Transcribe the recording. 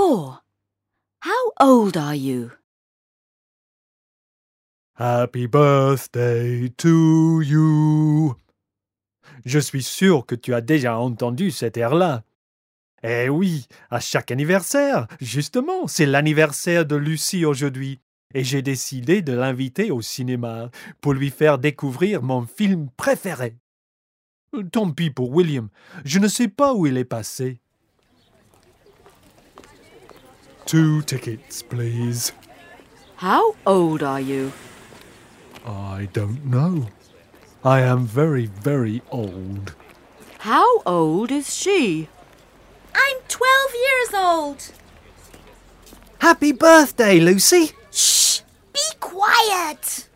4. How old are you? Happy birthday to you. Je suis sûr que tu as déjà entendu cet air-là. Eh oui, à chaque anniversaire, justement, c'est l'anniversaire de Lucie aujourd'hui. Et j'ai décidé de l'inviter au cinéma pour lui faire découvrir mon film préféré. Tant pis pour William, je ne sais pas où il est passé. 2 tickets, please. How old are you? I don't know. I am very, very old. How old is she? I'm 12 years old. Happy birthday, Lucy! Shh! Be quiet!